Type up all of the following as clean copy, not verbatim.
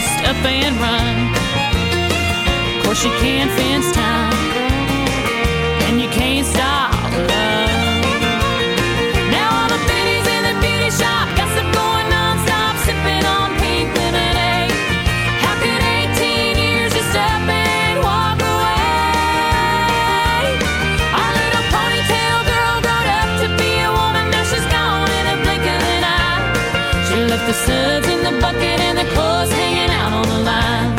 just up and run. Of course you can't fence time, and you can't stop love. Now all the biddies in the beauty shop gossip going non-stop, sipping on pink lemonade. How could 18 years just up and walk away? Our little ponytail girl growed up to be a woman, now she's gone in a blink of an eye. She left the suds in the bucket and the clothes hanging out on the line.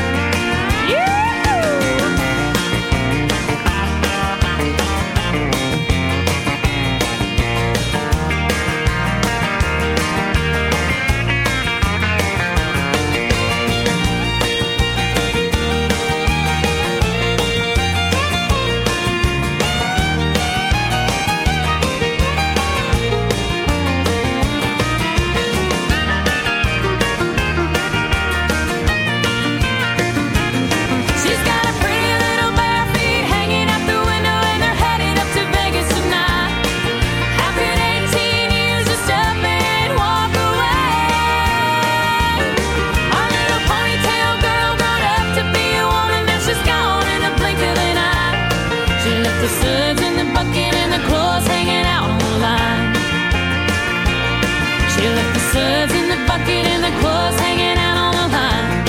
Suds in the bucket and the clothes hanging out on the line.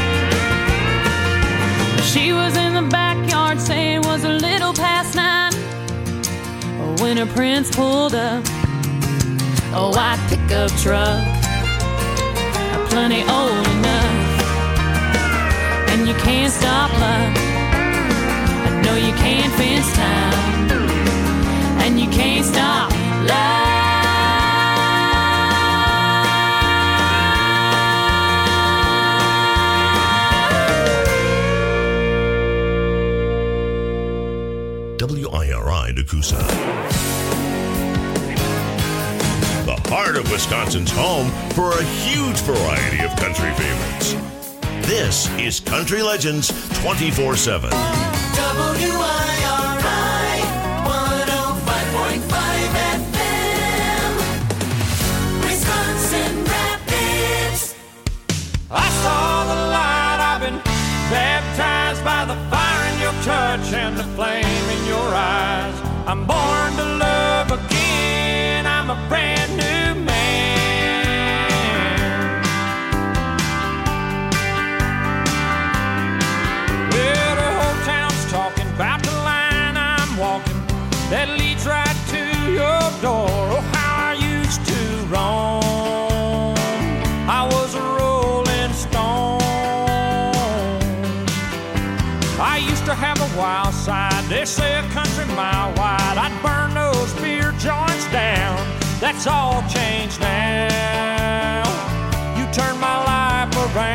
She was in the backyard saying it was a little past 9 when her prince pulled up a white pickup truck, plenty old enough. And you can't stop love, I know you can't fence time, and you can't stop love. WIRI Nakusa. The heart of Wisconsin's home for a huge variety of country favorites. This is Country Legends 24/7. WIRI 105.5 FM, Wisconsin Rapids. I saw the light, I've been baptized by the fire in your touch and the flame in your eyes. I'm born to love again, I'm a brand new man. Well, the whole town's talking about the line I'm walking that leads right to your door. Oh, how I used to roam, I was a rolling stone. I used to have a wild side, they say a country mile wide. I'd burn those beer joints down, that's all changed now. You turned my life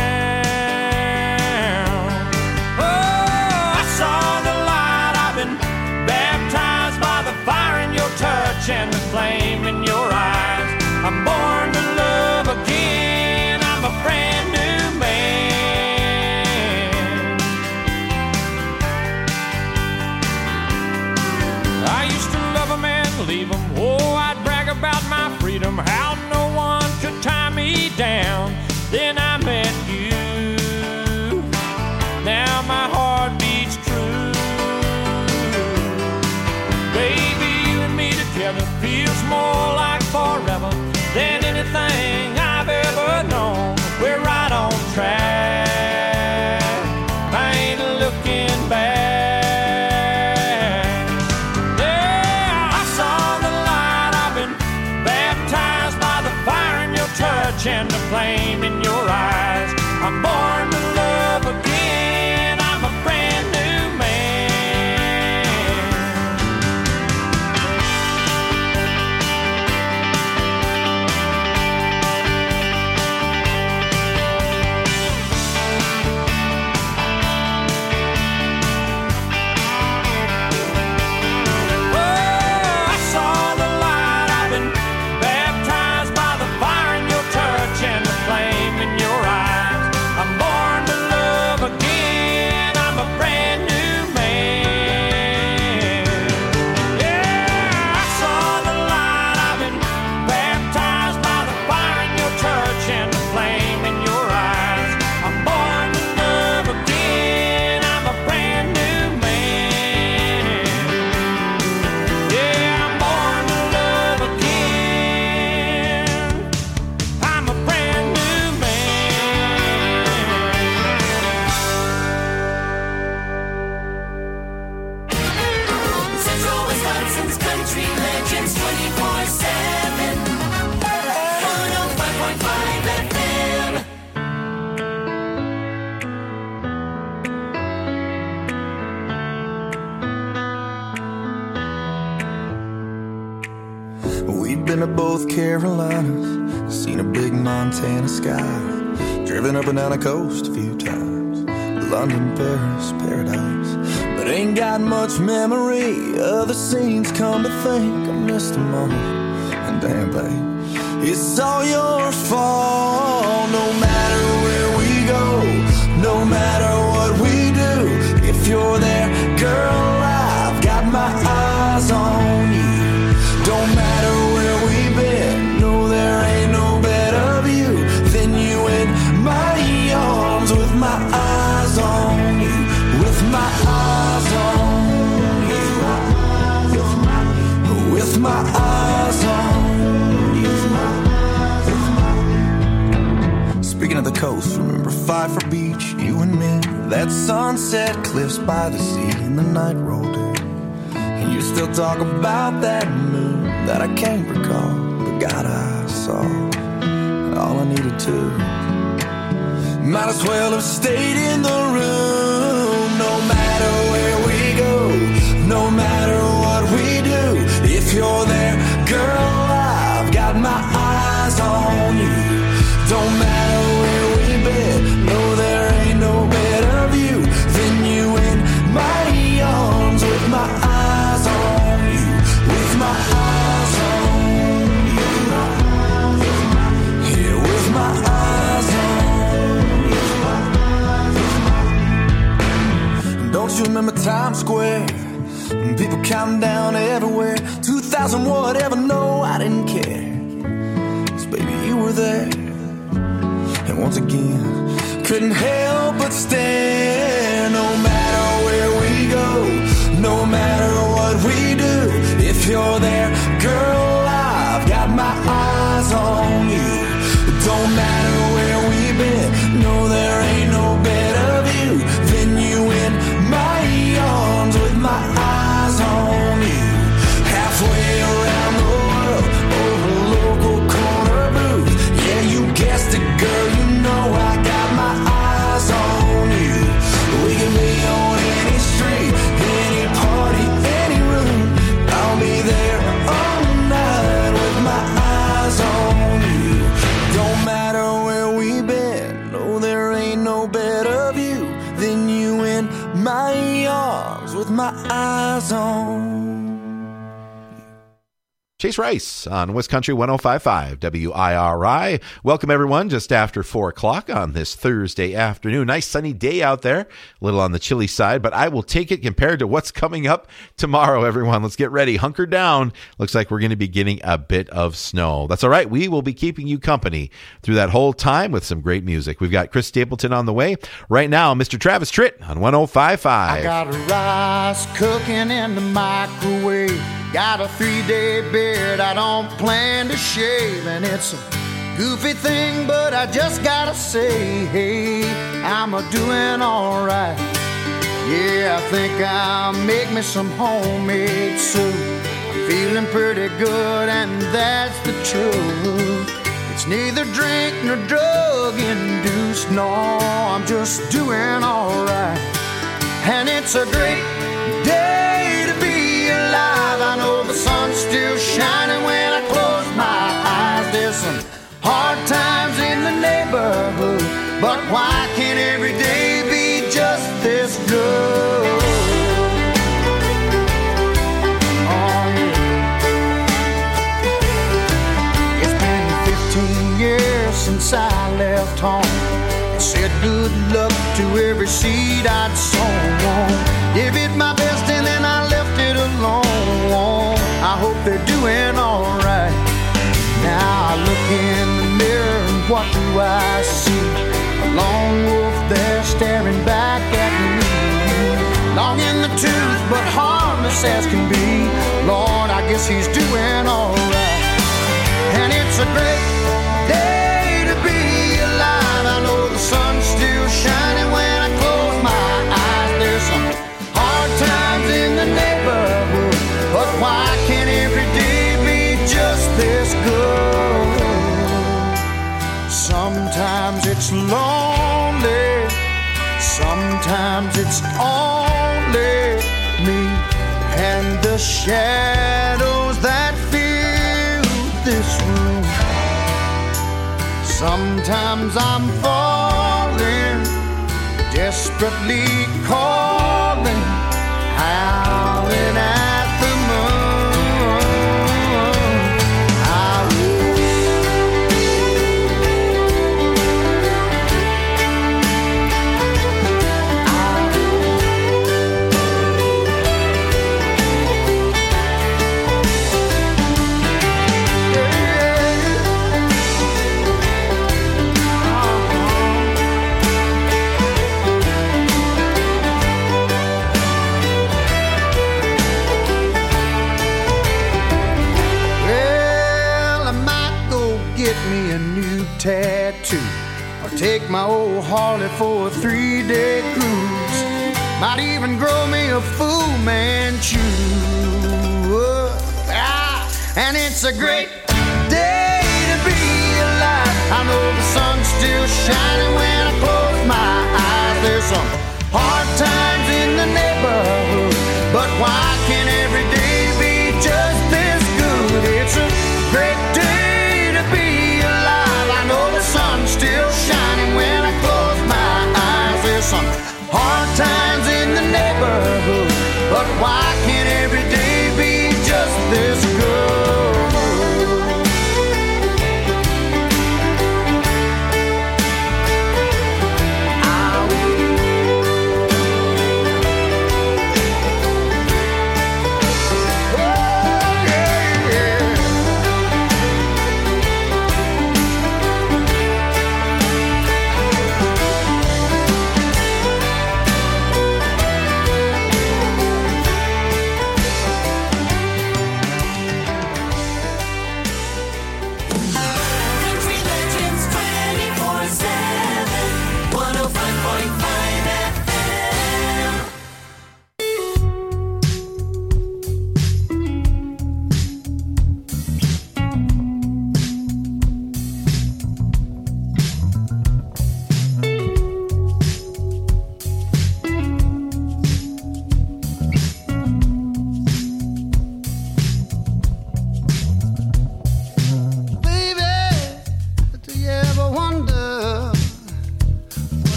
around. Oh, I saw the light, I've been baptized by the fire in your touch and the flame in your eyes. I'm born to love again, I'm a brand new man. I used to love them and leave them. Oh, I'd brag about my freedom, how no one could tie me down. Then been to both Carolinas, seen a big Montana sky, driven up and down the coast a few times, London, Paris, paradise. But ain't got much memory of the scenes, come to think I missed them all. And damn, babe, it's all your fault. No matter where we go, no matter what we do, if you're there, girl, I've got my eyes on you. Don't matter where we've been, no, there ain't no better view than you in my arms, with my eyes on you, with my eyes on you, with my eyes on you. Speaking of the coast, remember Pfeiffer Beach, you and me, that sunset cliffs by the sea, and the night rolled in. And you still talk about that moon that I can't recall, but God, I saw all I needed to. Might as well have stayed in the room. No matter where we go, no matter what we do, if you're there, girl, I've got my eyes on you. Don't matter where we've been, no, there ain't no better view than you in my arms, with my eyes on you, with my eyes on you, yeah, with my eyes on you. Don't you remember Times Square? People counting down everywhere, 2,000 whatever, no, I didn't care, 'cause baby, you were there. And once again, couldn't help but stare. No matter where we go, no matter what we do, if you're there, girl, I've got my eyes on you. Don't matter where we've been, no, there ain't no better view than you in my arms, with my eyes on you. Halfway around the world, over a local corner booth, yeah, you guessed it, girl, you know I got my eyes on you. We can be on any street, any party, any room, I'll be there all night with my eyes on you. Don't matter where we've been, no, there ain't no better view than you in my arms, with my eyes on. Chase Rice on West Country 105.5 WIRI. Welcome, everyone, just after 4 o'clock on this Thursday afternoon. Nice sunny day out there, a little on the chilly side, but I will take it compared to what's coming up tomorrow, everyone. Let's get ready. Hunker down. Looks like we're going to be getting a bit of snow. That's all right. We will be keeping you company through that whole time with some great music. We've got Chris Stapleton on the way. Right now, Mr. Travis Tritt on 105.5. I got rice cooking in the microwave. Got a 3-day beard I don't plan to shave, and it's a goofy thing, but I just gotta say, hey, I'm a-doing alright. Yeah, I think I'll make me some homemade soup. I'm feeling pretty good, and that's the truth. It's neither drink nor drug-induced, no, I'm just doing alright. And it's a great day to be alive. I know the sun's still shining when I close my eyes. There's some hard times in the neighborhood, but why can't every day be just this good? Oh, yeah. It's been 15 years since I left home. It said good luck to every seed I'd sown. Give it my best and then I left it alone. I hope they're doing alright. Now I look in the mirror and what do I see? A lone wolf there staring back at me. Long in the tooth but harmless as can be. Lord, I guess he's doing alright. And it's a great day to be alive. I know the sun's still shining when I close my eyes. There's some hard times in the neighborhood, but why can't every day be just this good? Sometimes it's lonely, sometimes it's only me and the shadows that fill this room. Sometimes I'm falling, desperately calling, howling at the moon. Tattoo, or take my old Harley for a 3-day cruise. Might even grow me a Fu Manchu. And it's a great day to be alive. I know the sun's still shining when I close my eyes. There's some hard times in the neighborhood, but why can't every day be just this good? It's a great day to be alive. I know the sun's still shining when I close my eyes. There's some hard times in the neighborhood, but why can't every day be just this good?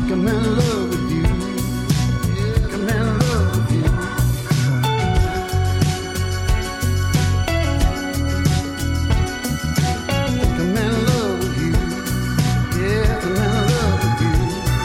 I'm in love with you. Yeah, I'm in love with you. I'm in love with you. Yeah, I'm in love with you.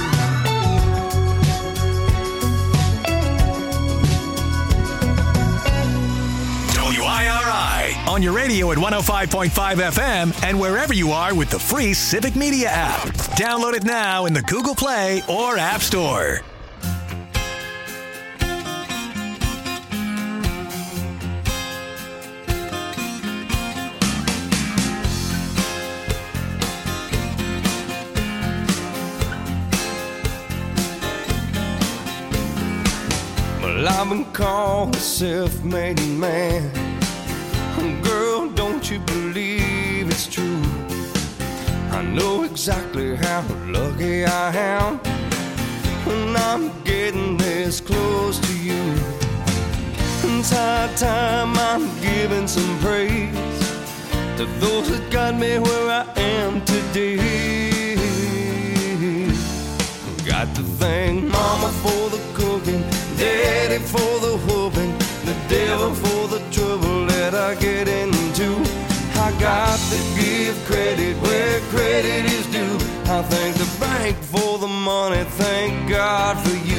WIRI on your radio at 105.5 FM and wherever you are with the free Civic Media app. Download it now in the Google Play or App Store. Well, I've been called a self-made man. Girl, don't you believe it's true? I know exactly how lucky I am when I'm getting this close to you. It's high time I'm giving some praise to those that got me where I am today. Got to thank Mama for the cooking, Daddy for the whooping, the devil for the trouble that I get into. I got to give credit where credit is due. I thank the bank for the money, thank God for you.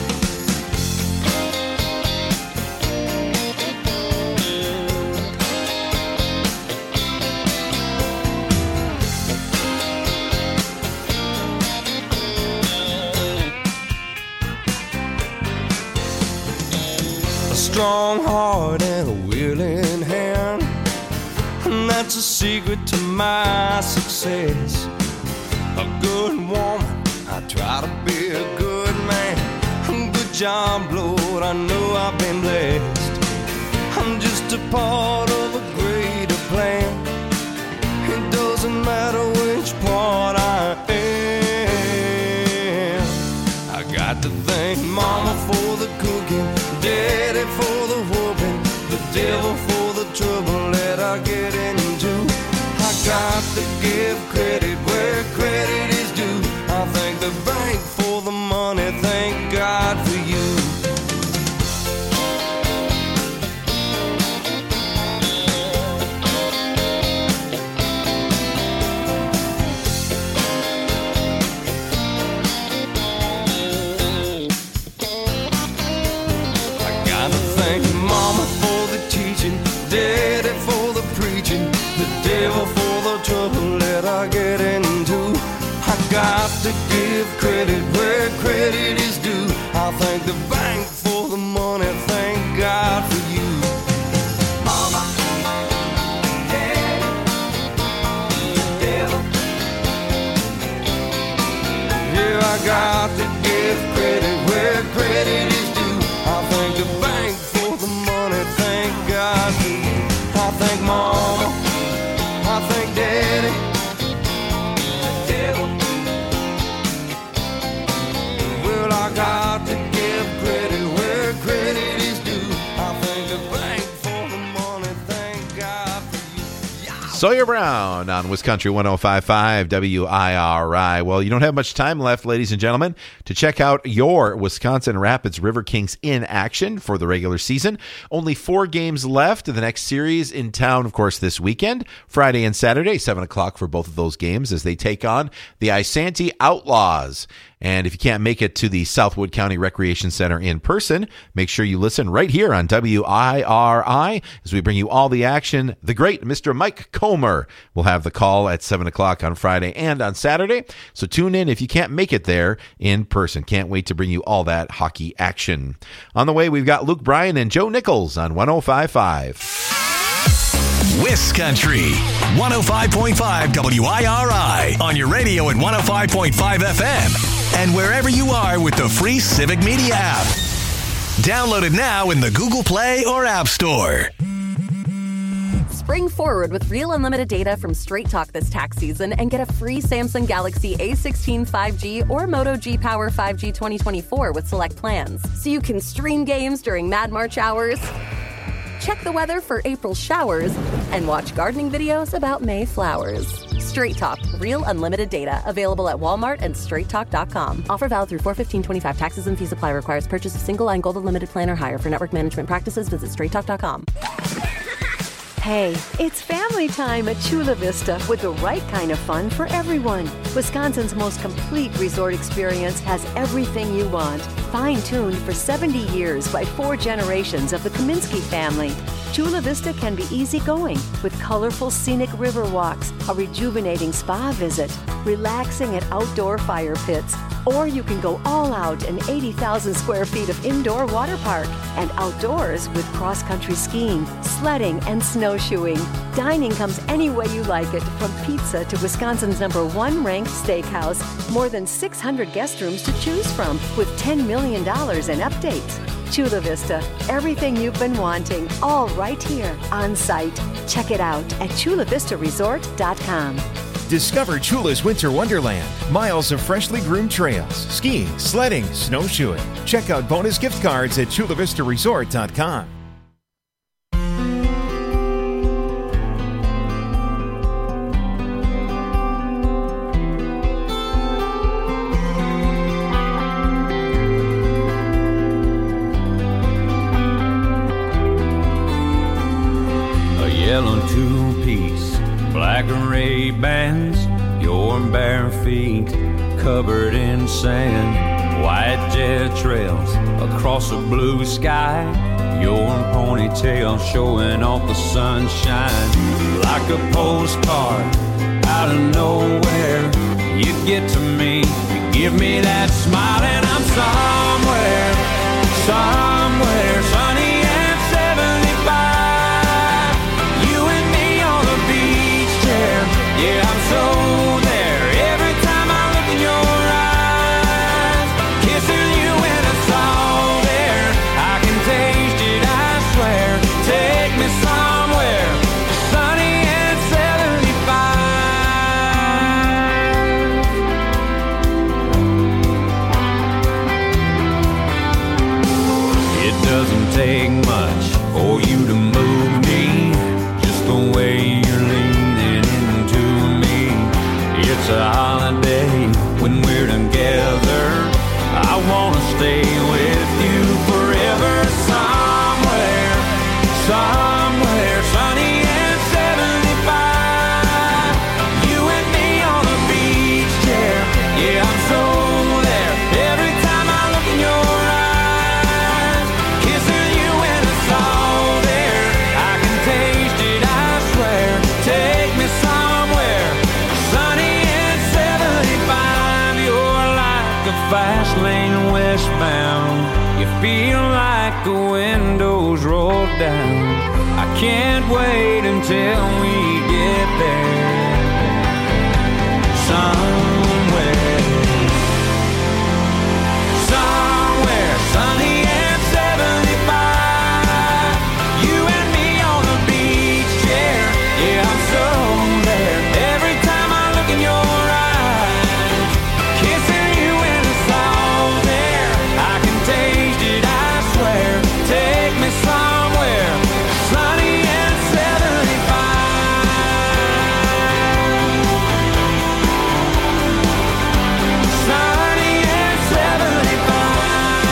A strong heart and a willing hand, and that's a secret to my success. A good woman, I try to be a good man. Good job, Lord, I know I've been blessed. I'm just a part of a greater plan. It doesn't matter which part I am. I got to thank Mama for the cooking, Daddy for the whooping, the devil for the trouble that I get into. I got to give credit where credit is due. I thank the bank for the money, thank God for you. I gotta thank Mama for the teaching, Daddy for the preaching, the devil for the trouble that I get into. I got to give credit where credit is due. I thank the bank for the money, thank God for you. Mama, Daddy, the devil. Yeah, I got to give credit where credit is due. I thank the bank for the money, thank God for you. I thank Mama, I thank Daddy, the devil. Well, I got to give credit where credit is due. I thank the bank for the money, thank God for you. Yeah. Sawyer Brown on Wisconsin 105.5 WIRI. Well, you don't have much time left, ladies and gentlemen, to check out your Wisconsin Rapids River Kings in action for the regular season. Only 4 games left of the next series in town, of course, this weekend, Friday and Saturday, 7 o'clock for both of those games as they take on the Isanti Outlaws. And if you can't make it to the Southwood County Recreation Center in person, make sure you listen right here on WIRI as we bring you all the action. The great Mr. Mike Comer will have the call at 7 o'clock on Friday and on Saturday. So tune in if you can't make it there in person. Can't wait to bring you all that hockey action. On the way, we've got Luke Bryan and Joe Nichols on 105.5. Wiscountry 105.5 WIRI on your radio at 105.5 FM and wherever you are with the free Civic Media app. Download it now in the Google Play or App Store. Spring forward with real unlimited data from Straight Talk this tax season and get a free Samsung Galaxy A16 5G or Moto G Power 5G 2024 with select plans. So you can stream games during Mad March hours, check the weather for April showers, and watch gardening videos about May flowers. Straight Talk, real unlimited data. Available at Walmart and StraightTalk.com. Offer valid through 4/15/25. Taxes and fees apply. Requires purchase of single line Gold Unlimited plan or higher. For network management practices, visit StraightTalk.com. Hey, it's family time at Chula Vista with the right kind of fun for everyone. Wisconsin's most complete resort experience has everything you want. Fine-tuned for 70 years by 4 generations of the Kaminsky family. Chula Vista can be easygoing with colorful scenic river walks, a rejuvenating spa visit, relaxing at outdoor fire pits, or you can go all out in 80,000 square feet of indoor water park and outdoors with cross-country skiing, sledding, and snowshoeing. Dining comes any way you like it, from pizza to Wisconsin's #1 ranked steakhouse. More than 600 guest rooms to choose from with $10 million in updates. Chula Vista, everything you've been wanting, all right here on site. Check it out at chulavistaresort.com. Discover Chula's Winter Wonderland. Miles of freshly groomed trails, skiing, sledding, snowshoeing. Check out bonus gift cards at chulavistaresort.com. Yellow two-piece, black Ray-Bans, your bare feet covered in sand, white jet trails across a blue sky, your ponytail showing off the sunshine. Like a postcard out of nowhere, you get to me, you give me that smile, and I'm somewhere, somewhere sunny and 75. Yeah, I'm so there every time I look in your eyes. Kissing you and it's all there. I can taste it, I swear. Take me somewhere sunny and 75. It doesn't take much for you to move me, just the way you're leaning. It's a holiday when we're together. I wanna stay with you forever. Somewhere, somewhere sunny and 75. You and me on a beach chair. Yeah, I'm so there every time I look in your eyes. Kissing you and it's all there. I can taste it, I swear. Take me somewhere sunny. Fast lane westbound, you feel like the windows roll down. I can't wait until we get there. Somewhere, somewhere sunny and 75. You and me on a beach chair. Yeah, I'm so there every time I look in your eyes. Kissing you and it's all there. I can taste it, I swear. Take me somewhere sunny and 75. Sunny and 75.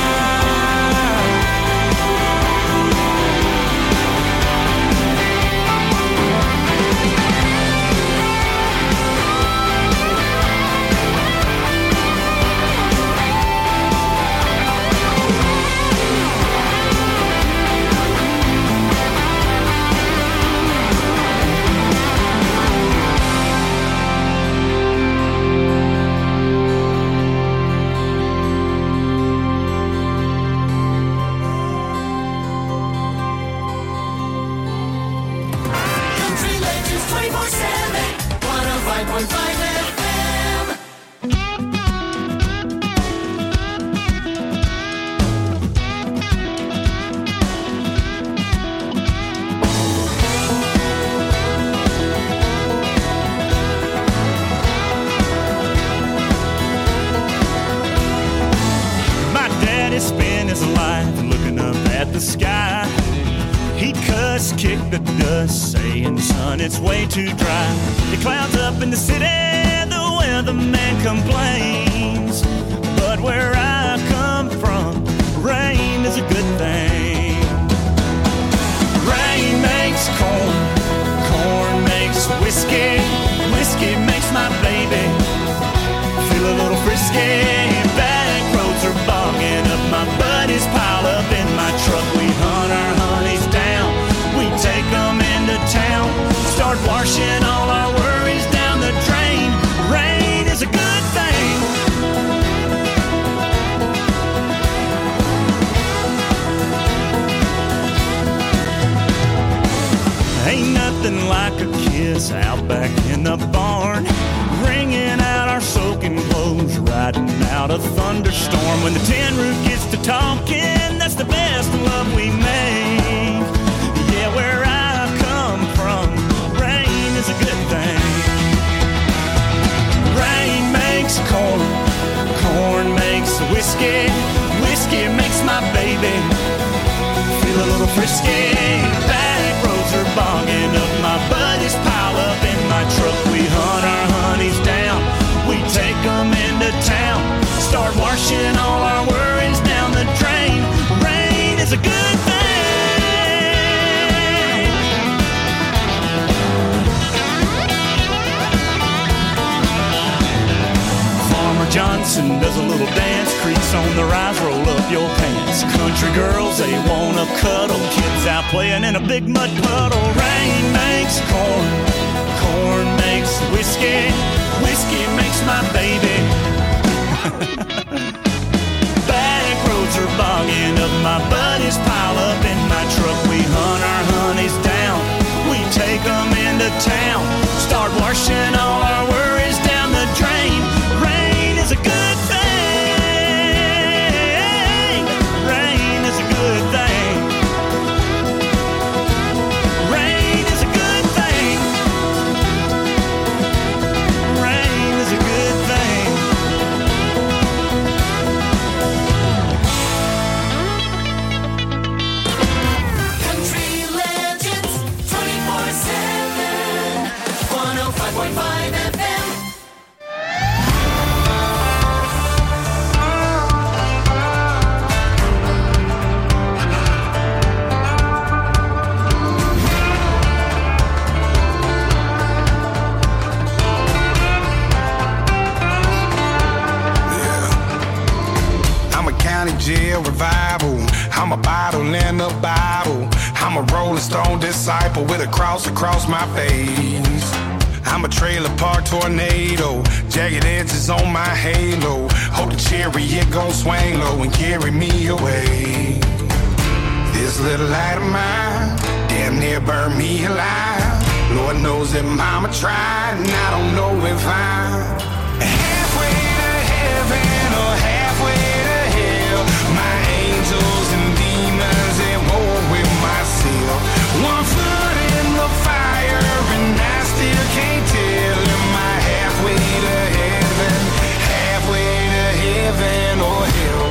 Country Legends 24/7, 105.5 FM. My daddy spent his life looking up at the sky. He cussed, kicked the dust, saying, son, it's way too dry. The clouds up in the city, weatherman complains. But where I come from, rain is a good thing. Rain makes corn, corn makes whiskey, whiskey makes my baby feel a little frisky. Back roads are bogging up, my buddies pile up in my truck. We hunt our honeys down, we take them into town, start washing all our worries down the drain. Rain is a good thing. Ain't nothing like a kiss out back in the barn, wringing out our soaking clothes, riding out a thunderstorm. When the tin roof gets to talking, that's the best love we make. Yeah, where I come from, rain is a good thing. Rain makes corn, corn makes whiskey, whiskey makes my baby feel a little frisky. Back roads are bogging up, my buddies pile up in my truck. We hunt our honeys down, we take them into town, start washing all our worries down the drain. Rain is a good thing. Farmer Johnson does a little dance, creaks on the rise, roll up your pants. Country girls, they wanna cuddle, kids out playing in a big mud puddle. Rain makes corn, corn makes whiskey, whiskey makes my baby. Back roads are bogging up, my buddies pile up in my truck. We hunt our honeys down, we take them into town, start washing all our worries down the drain. Rain is a good thing. Rain is a good thing. Rain is a good thing. Rain is a good thing. Country Legends 24/7, 105.5 FM. I'm a county jail revival. I'm a bottle in a Bible. I'm a Rolling Stone disciple with a cross across my face. I'm a trailer park tornado, jagged edges on my halo. Hope the chariot gon' swing low and carry me away. This little light of mine damn near burned me alive. Lord knows that mama tried, and I don't know if I'm halfway to heaven or halfway to hell. My angels and demons at war with myself. One foot in the fire and I still can't tell. Am I halfway to heaven, halfway to heaven or hell?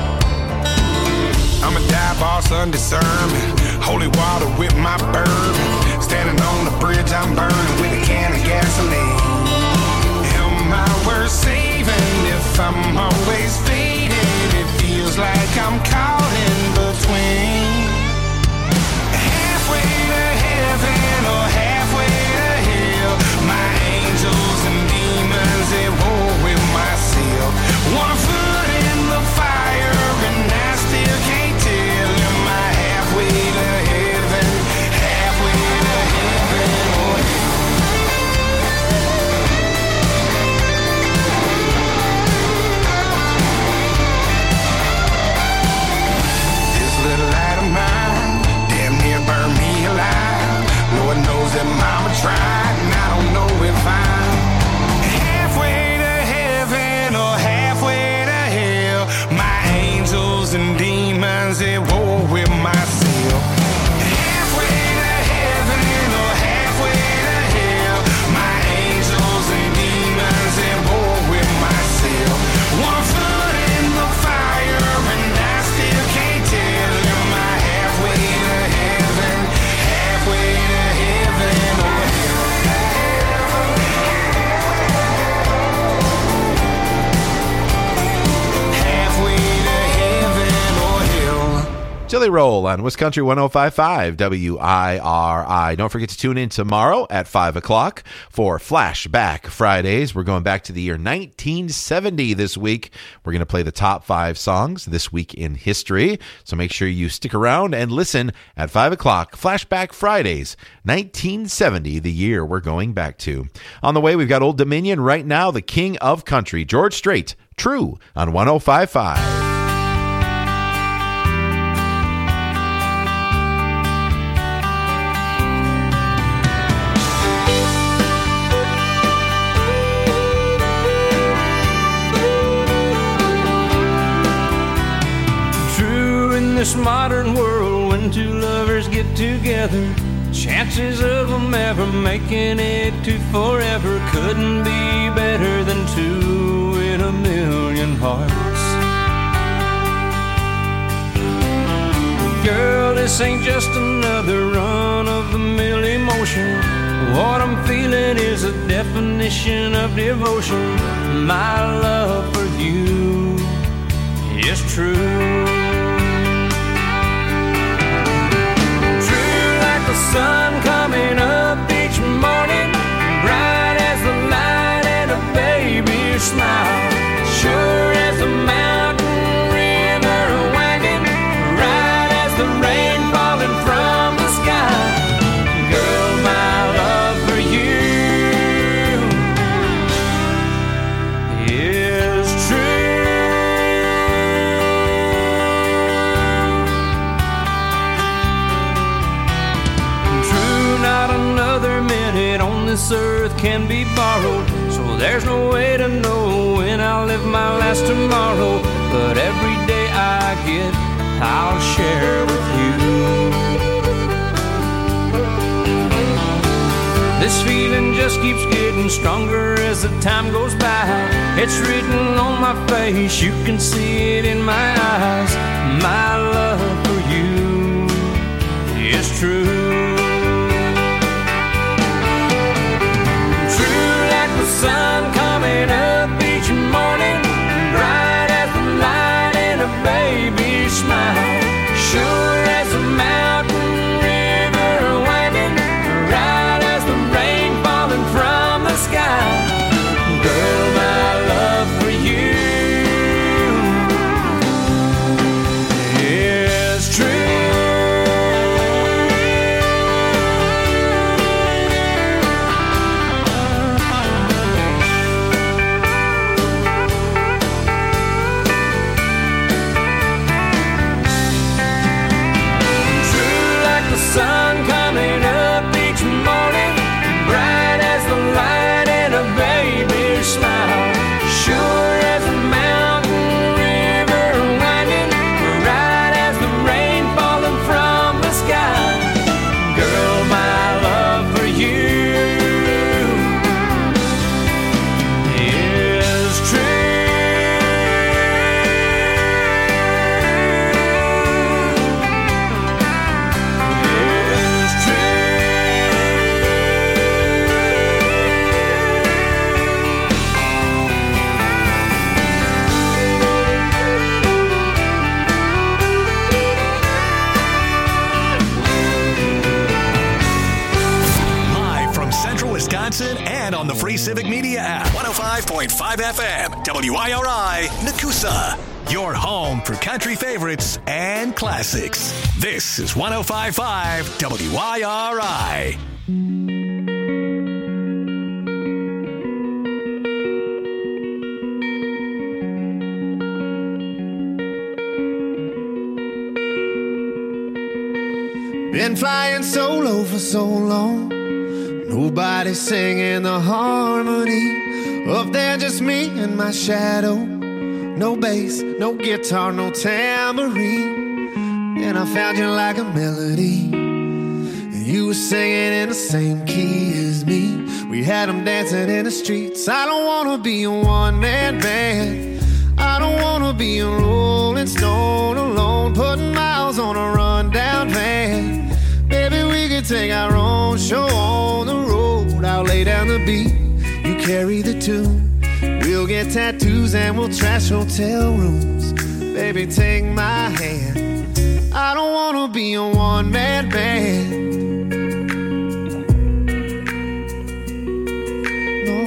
I'm a dive bar Sunday sermon, holy water with my bourbon. Standing on the bridge I'm burning with a can of gasoline. Am I worth saving if I'm always faded? It feels like I'm caught in between. Halfway to heaven or halfway to hell. My angels and demons at war with myself. One foot in the fire and I still can't tell. Am I halfway to heaven, halfway to heaven or hell? This little light of mine damn near burned me alive. Lord knows that mama tried, and I don't know if I'm halfway to heaven or halfway to hell. My angels and demons at war with myself. Halfway to heaven or halfway to hell. My angels and demons at war with myself. One foot in the fire and I still can't tell. Am I halfway to heaven, halfway to heaven or hell? Chili Roll on Wisconsin 105.5 WIRI. Don't forget to tune in tomorrow at 5 o'clock for Flashback Fridays. We're going back to the year 1970 this week. We're going to play the top 5 songs this week in history. So make sure you stick around and listen at 5 o'clock. Flashback Fridays, 1970, the year we're going back to. On the way, we've got Old Dominion right now, the king of country, George Strait, True on 105.5. This modern world, when two lovers get together, chances of them ever making it to forever couldn't be better than 2 in a million hearts. Girl, this ain't just another run-of-the-mill emotion. What I'm feeling is a definition of devotion. My love for you is true. Sun coming up each morning, bright as the light and a baby's smile, sure as a mountain river winding, right as the rain falling from the sky. Girl, my love for you is true. This earth can be borrowed, so there's no way to know when I'll live my last tomorrow. But every day I get, I'll share with you. This feeling just keeps getting stronger as the time goes by. It's written on my face, you can see it in my eyes. My love for you is true. Sun coming up each morning, bright as the light and a baby's smile, sure as a mountain river winding, right as the rain falling from the sky. Girl, my love for you is true. Sun coming up each morning, bright as the light and a baby's smile, sure as a mountain river winding, right as the rain falling from the sky. Girl, my love for you is true. Wisconsin and on the free Civic Media app. 105.5 FM, WIRI, Nakusa. Your home for country favorites and classics. This is 105.5 WIRI. Been flying solo for so long, nobody singing the harmony. Up there just me and my shadow. No bass, no guitar, no tambourine. And I found you like a melody, and you were singing in the same key as me. We had them dancing in the streets. I don't wanna be a one-man band. I don't wanna be a Rolling Stone alone, putting miles on a rundown van. Maybe we could take our own show on the road. I'll lay down the beat, you carry the tune. We'll get tattoos and we'll trash hotel rooms. Baby, take my hand, I don't wanna be a one-man band. No.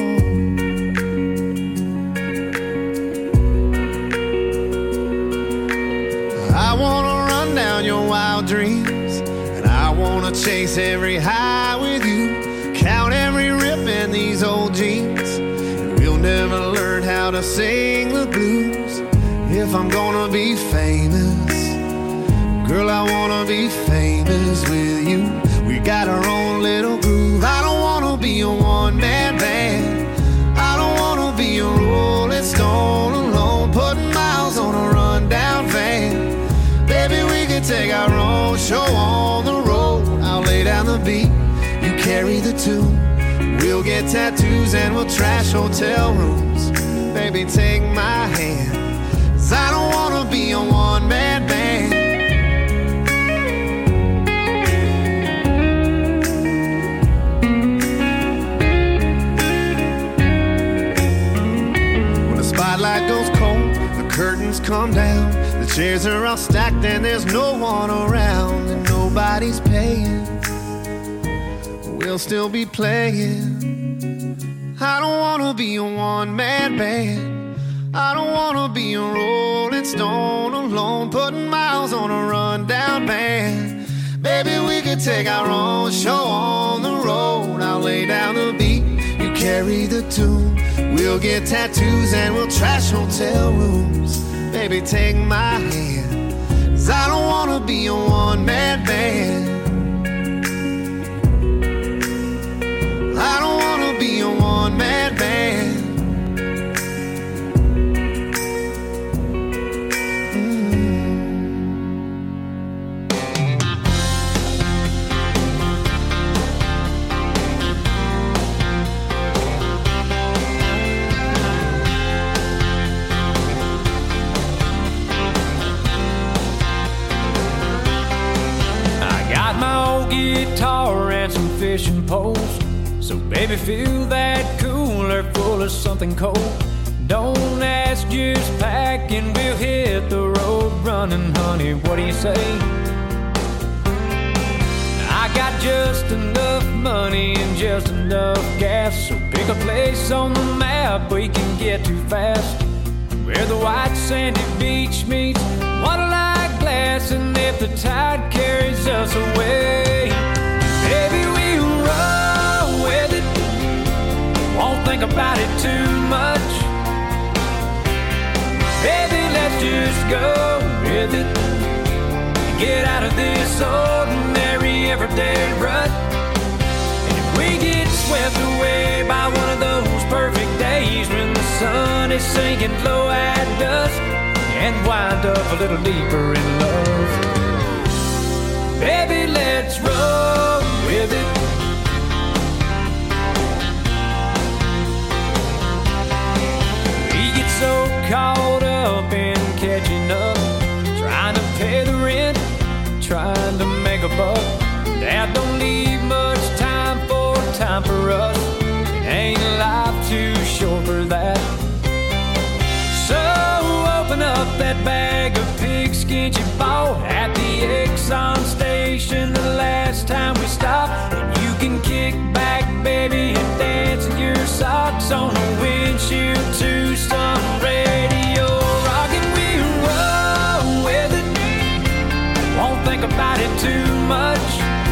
I wanna run down your wild dreams, and I wanna chase every high with you, count every rip in these old jeans, and we'll never learn how to sing the blues. If I'm gonna be famous, girl, I wanna be famous with you. We got our own little groove. I don't wanna be a one-man band. I don't wanna be a rolling stone alone, putting miles on a rundown van. Baby, we can take our own show on the road. I'll lay down the beat, you carry the tune. We'll get tattoos and we'll trash hotel rooms. Baby, take my hand, 'cause I don't wanna be a one-man band. When the spotlight goes cold, the curtains come down, the chairs are all stacked and there's no one around, and nobody's paying, we'll still be playing. I don't wanna be a one-man band. I don't wanna be a rolling stone alone, putting miles on a rundown van. Baby, we could take our own show on the road. I'll lay down the beat, you carry the tune. We'll get tattoos and we'll trash hotel rooms. Baby, take my hand, 'cause I don't wanna be a one-man band. I don't wanna be a one-man band. Guitar and some fishing poles, so baby, fill that cooler full of something cold. Don't ask, just pack and we'll hit the road running, honey, what do you say? I got just enough money and just enough gas, so pick a place on the map we can get to fast, where the white sandy beach meets water-like glass, and if the tide carries us away, baby, we'll roll with it, won't think about it too much. Baby, let's just go with it, get out of this ordinary everyday rut. And if we get swept away by one of those perfect days when the sun is sinking low at dusk, and wind up a little deeper in love, baby, let's roll with it. We get so caught up in catching up, trying to pay the rent, trying to make a buck, that don't leave much time for us. It ain't life too short for that. So open up that bag of pigskin you bought at the Exxon station the last time we stopped, and you can kick back, baby, and dance in your socks on the windshield to some radio rock, and we'll roll with it, won't think about it too much.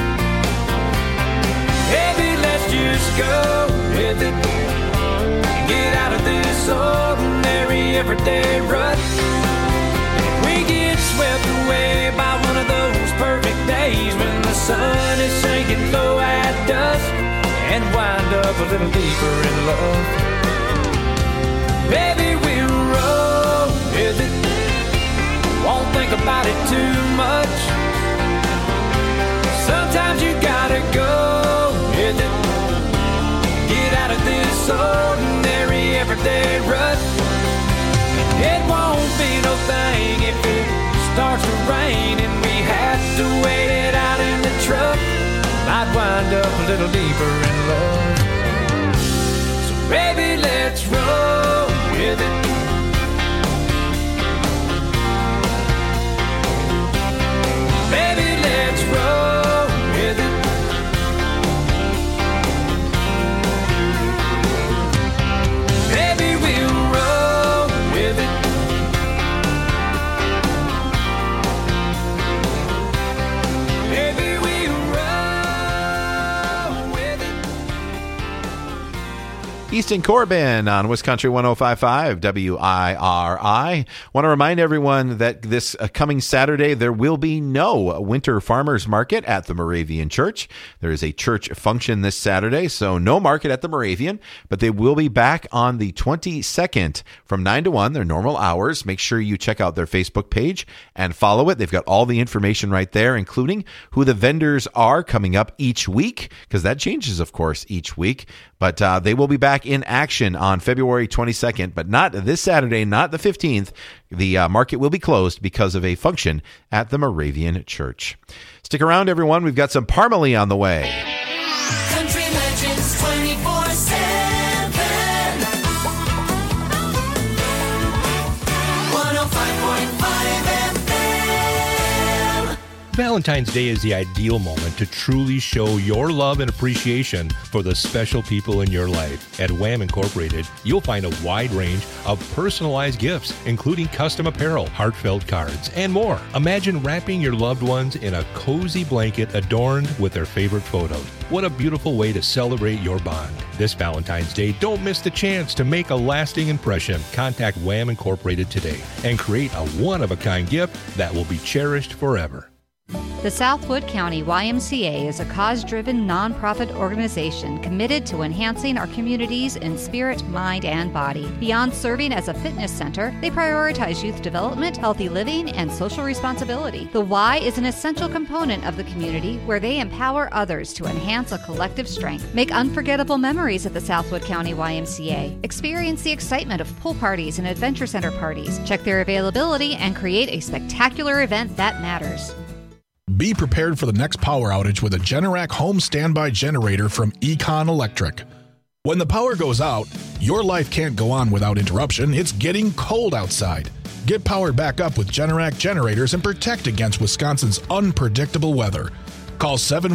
Baby, let's just go with it, get out of this ordinary everyday rut. If we get swept away by one of those perfect days when the sun is sinking low at dusk, and wind up a little deeper in love, baby, we'll roll with it, won't think about it too much. Sometimes you gotta go with it, get out of this ordinary everyday rut. It won't be no thing if it starts to rain and we have to wait it out in the truck. Might wind up a little deeper in love. So baby, let's roll with it. Easton Corbin on Wisconsin 105.5 WIRI. Want to remind everyone that this coming Saturday, there will be no winter farmers market at the Moravian Church. There is a church function this Saturday, so no market at the Moravian, but they will be back on the 22nd from 9 to 1, their normal hours. Make sure you check out their Facebook page and follow it. They've got all the information right there, including who the vendors are coming up each week, because that changes, of course, each week. But they will be back in action on February 22nd, but not this Saturday, not the 15th. The market will be closed because of a function at the Moravian Church. Stick around, everyone. We've got some Parmalee on the way. Country Legends 24/7. 105.5 FM. Valentine's Day is the ideal moment to truly show your love and appreciation for the special people in your life. At Wham Incorporated, you'll find a wide range of personalized gifts, including custom apparel, heartfelt cards, and more. Imagine wrapping your loved ones in a cozy blanket adorned with their favorite photos. What a beautiful way to celebrate your bond. This Valentine's Day, don't miss the chance to make a lasting impression. Contact Wham Incorporated today and create a one-of-a-kind gift that will be cherished forever. The Southwood County YMCA is a cause-driven nonprofit organization committed to enhancing our communities in spirit, mind, and body. Beyond serving as a fitness center, they prioritize youth development, healthy living, and social responsibility. The Y is an essential component of the community where they empower others to enhance a collective strength. Make unforgettable memories at the Southwood County YMCA. Experience the excitement of pool parties and adventure center parties. Check their availability and create a spectacular event that matters. Be prepared for the next power outage with a Generac home standby generator from Econ Electric. When the power goes out, your life can't go on without interruption. It's getting cold outside. Get powered back up with Generac generators and protect against Wisconsin's unpredictable weather. Call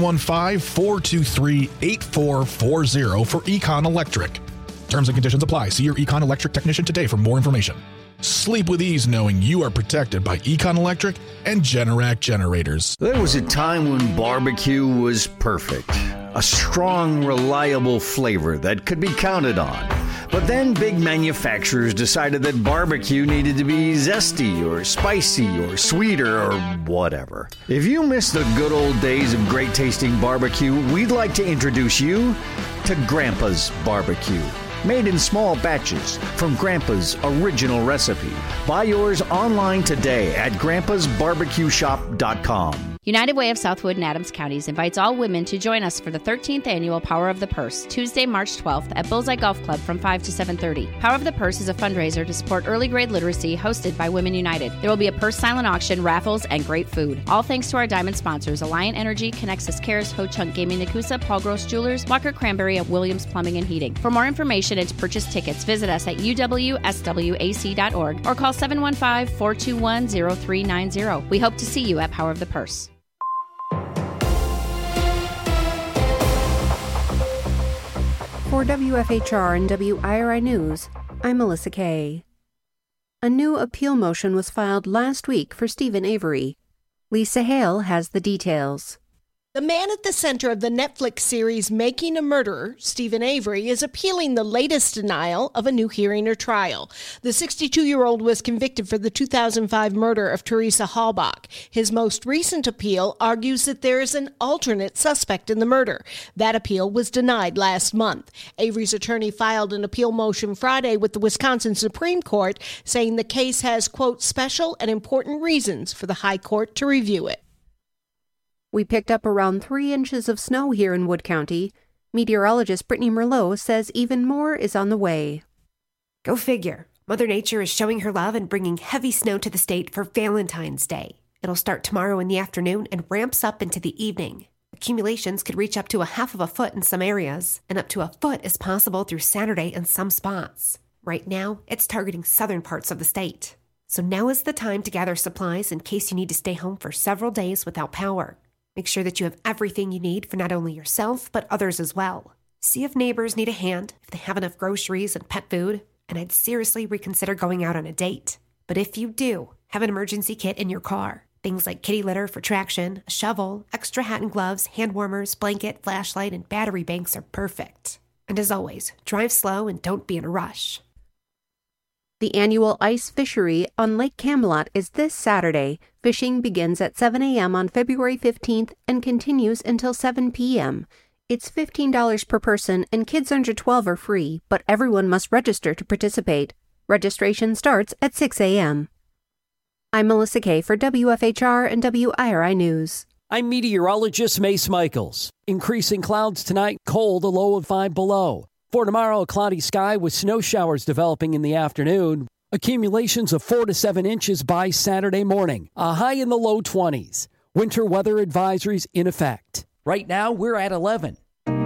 715-423-8440 for Econ Electric. Terms and conditions apply. See your Econ Electric technician today for more information. Sleep with ease knowing you are protected by Econ Electric and Generac generators. There was a time when barbecue was perfect. A strong, reliable flavor that could be counted on. But then big manufacturers decided that barbecue needed to be zesty or spicy or sweeter or whatever. If you miss the good old days of great tasting barbecue, we'd like to introduce you to Grandpa's Barbecue. Made in small batches from Grandpa's original recipe. Buy yours online today at grandpasbarbecueshop.com. United Way of Southwood and Adams Counties invites all women to join us for the 13th annual Power of the Purse, Tuesday, March 12th at Bullseye Golf Club from 5 to 7:30. Power of the Purse is a fundraiser to support early grade literacy hosted by Women United. There will be a purse silent auction, raffles, and great food. All thanks to our diamond sponsors, Alliant Energy, Connexus Cares, Ho Chunk Gaming Nakusa, Paul Gross Jewelers, Walker Cranberry, and Williams Plumbing and Heating. For more information and to purchase tickets, visit us at uwswac.org or call 715-421-0390. We hope to see you at Power of the Purse. For WFHR and WIRI News, I'm Melissa Kay. A new appeal motion was filed last week for Stephen Avery. Lisa Hale has the details. The man at the center of the Netflix series Making a Murderer, Stephen Avery, is appealing the latest denial of a new hearing or trial. The 62-year-old was convicted for the 2005 murder of Teresa Halbach. His most recent appeal argues that there is an alternate suspect in the murder. That appeal was denied last month. Avery's attorney filed an appeal motion Friday with the Wisconsin Supreme Court, saying the case has, quote, special and important reasons for the High Court to review it. We picked up around 3 inches of snow here in Wood County. Meteorologist Brittany Merlot says even more is on the way. Go figure. Mother Nature is showing her love and bringing heavy snow to the state for Valentine's Day. It'll start tomorrow in the afternoon and ramps up into the evening. Accumulations could reach up to 1/2 foot in some areas, and up to 1 foot is possible through Saturday in some spots. Right now, it's targeting southern parts of the state. So now is the time to gather supplies in case you need to stay home for several days without power. Make sure that you have everything you need for not only yourself, but others as well. See if neighbors need a hand, if they have enough groceries and pet food, and I'd seriously reconsider going out on a date. But if you do, have an emergency kit in your car. Things like kitty litter for traction, a shovel, extra hat and gloves, hand warmers, blanket, flashlight, and battery banks are perfect. And as always, drive slow and don't be in a rush. The annual ice fishery on Lake Camelot is this Saturday. Fishing begins at 7 a.m. on February 15th and continues until 7 p.m. It's $15 per person and kids under 12 are free, but everyone must register to participate. Registration starts at 6 a.m. I'm Melissa Kay for WFHR and WIRI News. I'm meteorologist Mace Michaels. Increasing clouds tonight, cold, a low of 5 below. For tomorrow, a cloudy sky with snow showers developing in the afternoon. Accumulations of 4 to 7 inches by Saturday morning. A high in the low 20s. Winter weather advisories in effect. Right now, we're at 11.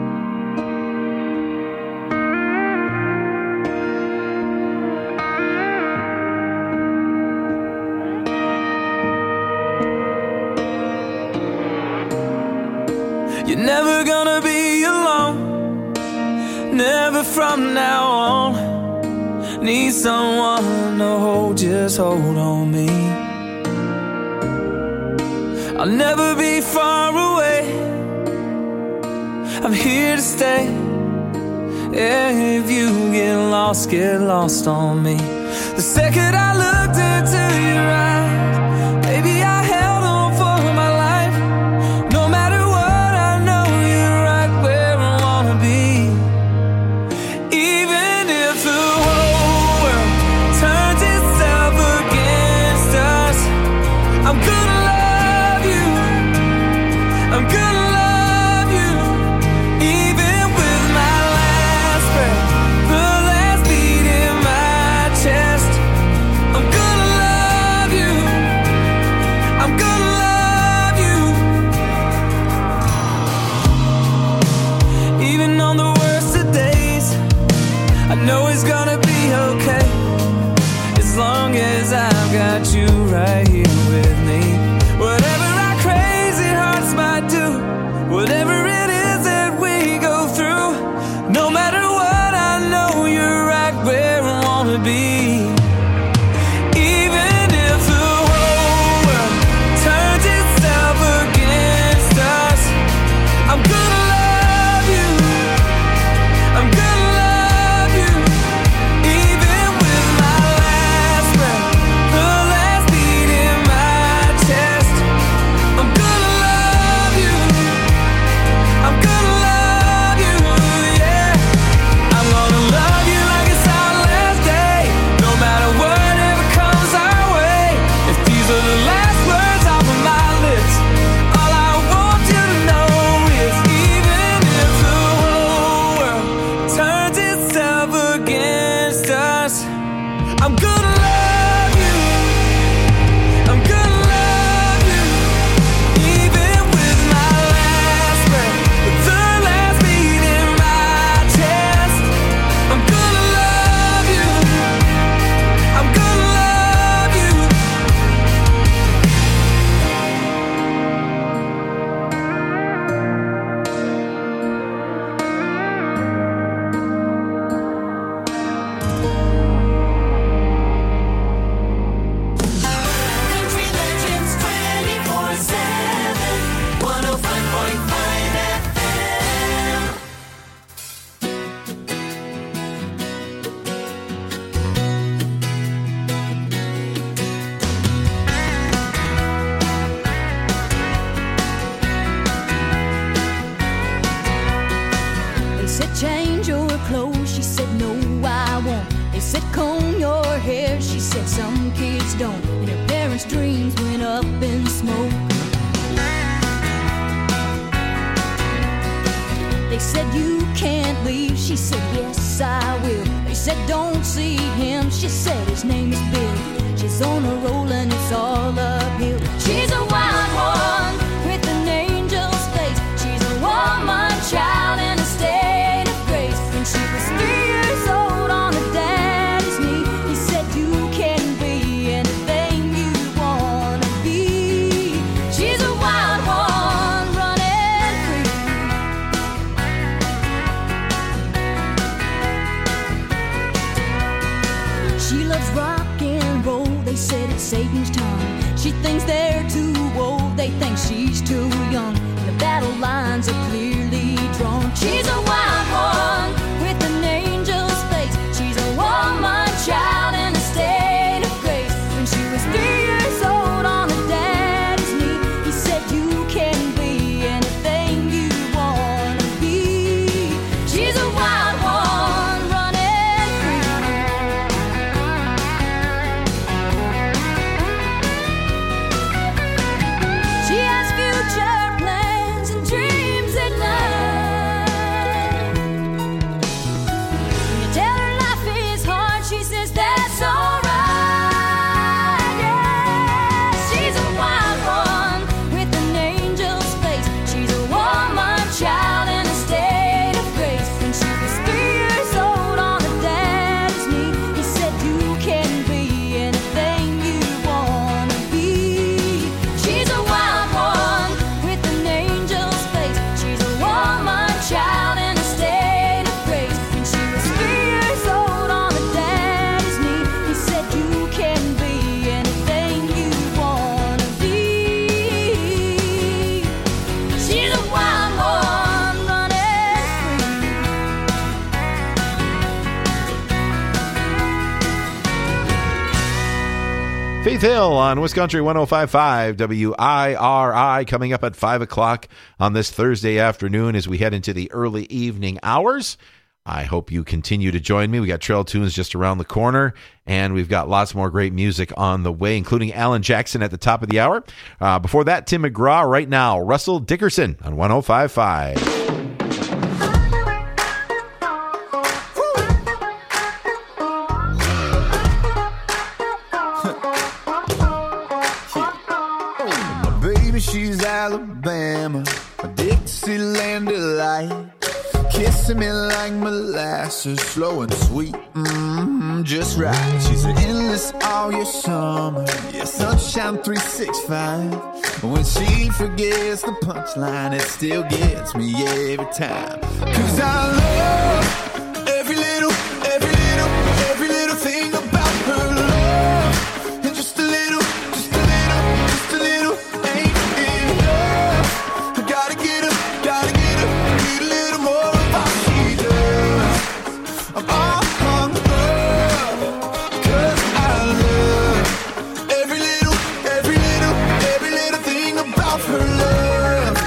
You're never gonna be alone, never from now on. Need someone to hold, just hold on me. I'll never be far away, I'm here to stay. Yeah, if you get lost on me. The second I looked into your eyes, baby, I held on for my life. No matter what, I know you're right where I wanna be. Even if the whole world turns itself against us, I'm gonna love you. I'm gonna love you. Even with my last breath, the last beat in my chest, I'm gonna love you. I'm gonna love you. Even on the worst of days, I know it's gonna be okay, as long as I've got you right here with me. Whatever our crazy hearts might do, whatever it is that we go through, no matter what, I know you're right where I wanna be. Even if the whole world turns itself against us, I'm gonna love you. I'm gonna love you. Even with my last breath, the last beat in my chest, I'm gonna love you. I'm gonna love you, yeah. I'm gonna love you like it's our last day, no matter whatever comes our way. If these are the last words off of my lips, all I want you to know is, even if the whole world turns itself against us, I'm gonna love you. I'm gonna love you. Even with my last breath, with the last beat in my chest, I'm gonna love you. I'm gonna love you. Country Legends 24/7, 105.5 FM. They said change your clothes, she said no I won't. They said comb your hair, she said some kids don't. And her parents' dreams went up in smoke. They said you can't leave, she said yes I will. They said don't see him, she said his name is Bill. She's on a roll and it's all uphill. She's a wild one with an angel's face. She's a woman child in a state of grace. When she was 3 years old on her daddy's knee, he said you can be anything you wanna be. She's a wild one running free. She loves rock and roll, they said it's Satan's tongue. She thinks they're too old, they think she's too young. The battle lines are clearly drawn. She's a wild one Hill on Wisconsin 105.5 WIRI, coming up at 5 o'clock on this Thursday afternoon as we head into the early evening hours. I hope you continue to join me. We got Trail Tunes just around the corner, and we've got lots more great music on the way, including Alan Jackson at the top of the hour. Before that, Tim McGraw. Right now, Russell Dickerson on 105.5. She's Alabama, a Dixieland delight. Kissing me like molasses, slow and sweet, just right. She's an endless all year summer, yeah, sunshine 365. When she forgets the punchline, it still gets me every time. 'Cause I love every little thing about her love. And just a little ain't enough. I gotta get her, need a little more of how she does. I'm all hung up, 'cause I love every little thing about her love.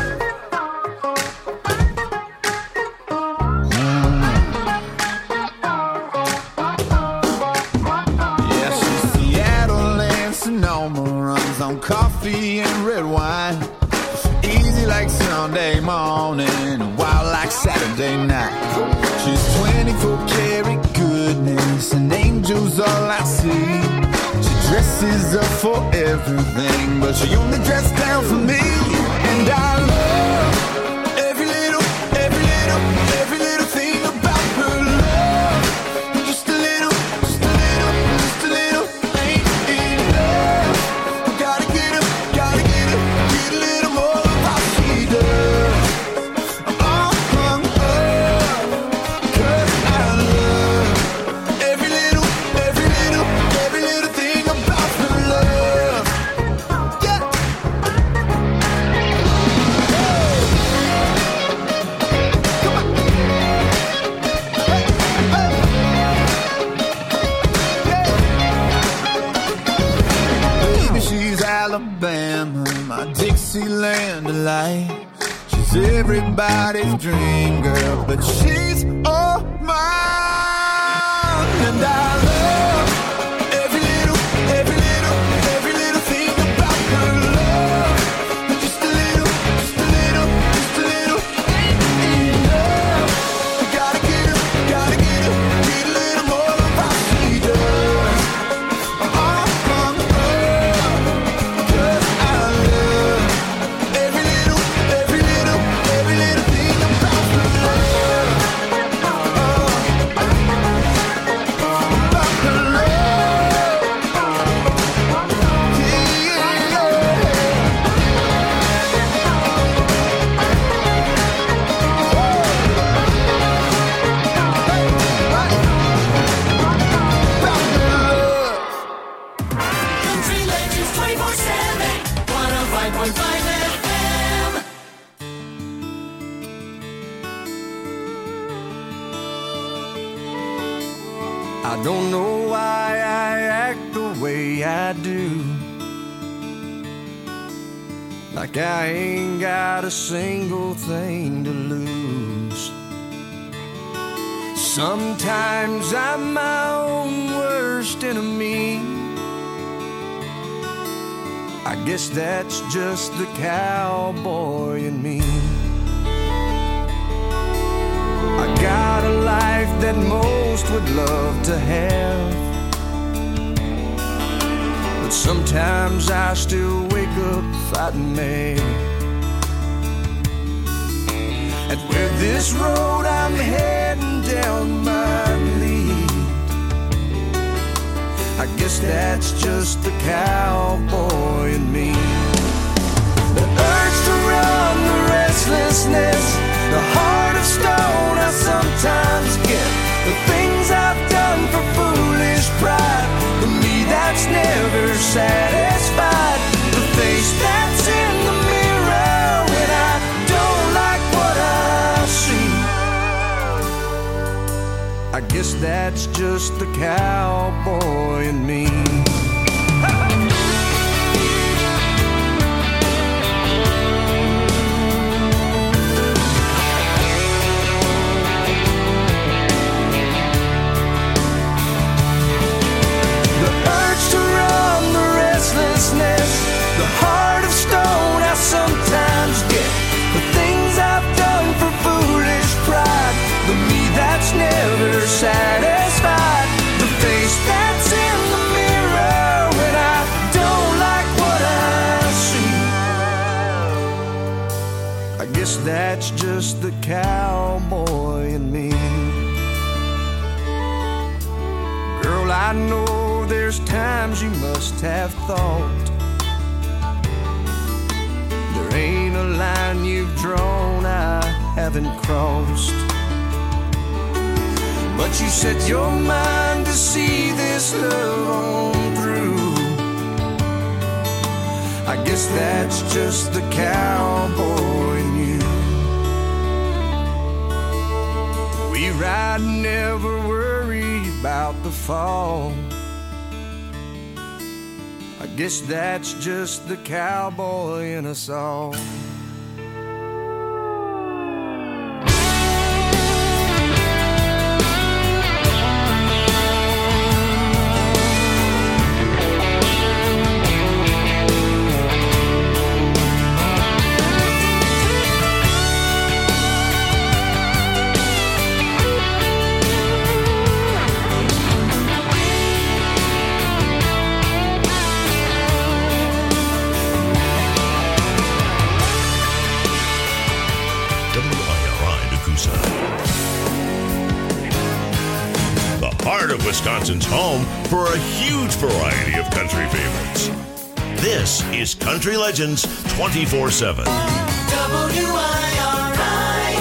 Yeah, she's Seattle and Sonoma, runs on coffee and red wine. Easy like Sunday morning, wild like Saturday night. She's 24 karat goodness, and angels all I see. She dresses up for everything, but she only dresses down for me. And I love every little thing about her love. And just a little ain't enough. I gotta get a little more of how she does. I'm all hung up, 'cause I love every little thing about her love. Yeah. Baby, she's Alabama, my Dixieland delight. She's everybody's dream girl, but she's all mine. And I love every little thing about her love. And just a little ain't enough. I gotta get a little more of how she does. I'm all hung up, 'cause I love every little thing about her love. About her love. Country Legends 24/7, 105.5 FM. I don't know why I act the way I do. Like I ain't got a single thing to lose. Sometimes I'm my own worst enemy. I guess that's just the cowboy in me. I got a life that most would love to have, but sometimes I still wake up fighting mad. And where this road I'm heading down might lead, I guess that's just the cowboy in me. The urge to run, the restlessness, the heart of stone I sometimes get. The things I've done for foolish pride, for me that's never satisfied. The face that's in the mirror when I don't like what I see, I guess that's just the cowboy in me. thought. There ain't a line you've drawn I haven't crossed. But you set your mind to see this love on through. I guess that's just the cowboy in you. We ride and never worry about the fall. I guess that's just the cowboy in us all. Wisconsin's home for a huge variety of country favorites. This is Country Legends 24/7. WIRI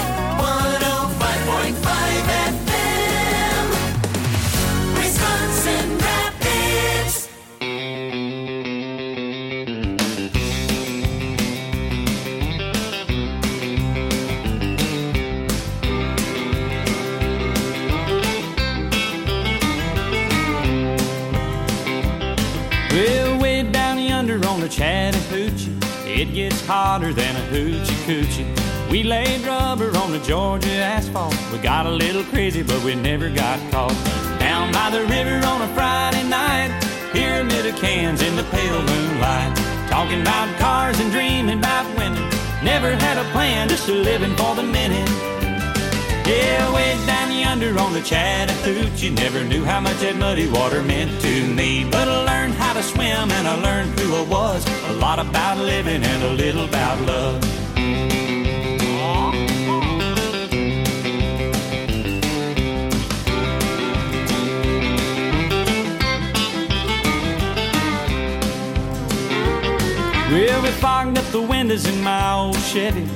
105.5 FM, Wisconsin Rapids. Well, way down yonder on the Chattahoochee, it gets hotter than a hoochie coochie. We laid rubber on the Georgia asphalt. We got a little crazy, but we never got caught. Down by the river on a Friday night, pyramid of cans in the pale moonlight. Talking about cars and dreaming about women. Never had a plan, just a living for the minute. Yeah, way down yonder on the Chattahoochee, never knew how much that muddy water meant to me. But I learned how to swim and I learned who I was. A lot about living and a little about love. Well, we fogged up the windows in my old Chevy.